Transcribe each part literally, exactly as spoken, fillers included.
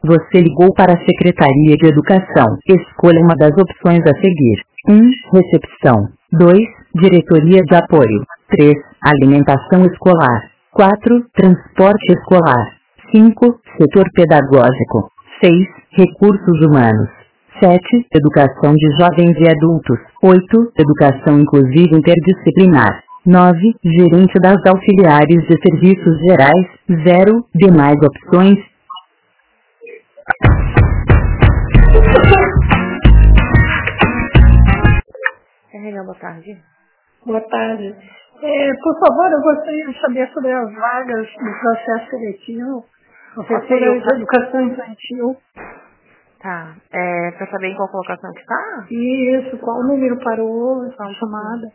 Você ligou para a Secretaria de Educação. Escolha uma das opções a seguir. um. Recepção. dois. Diretoria de Apoio. três. Alimentação escolar. quatro. Transporte escolar. cinco. Setor pedagógico. seis. Recursos humanos. sete. Educação de jovens e adultos. oito. Educação inclusiva interdisciplinar. nove. Gerente das auxiliares de serviços gerais. zero. Demais opções. É, boa tarde. Boa tarde. É, por favor, eu gostaria de saber sobre as vagas do processo seletivo, professora de educação infantil. Tá. É, pra saber em qual colocação que tá? Isso, qual o número parou, a chamada.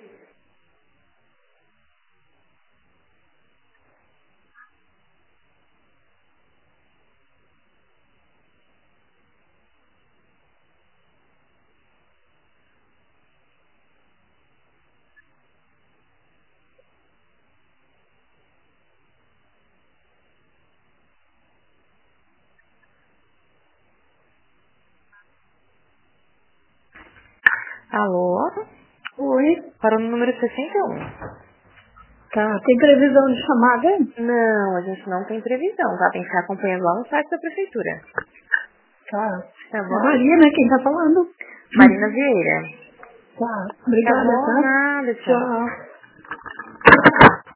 Alô? Oi. Parou no número sessenta e um. Tá, tem previsão de chamada? Não, a gente não tem previsão, tá? Tem que ficar acompanhando lá no site da prefeitura. Tá. Tá bom? É Marina, quem tá falando? Marina Vieira. Tá, obrigada, Tá bom, tá? nada, tchau. Tchau.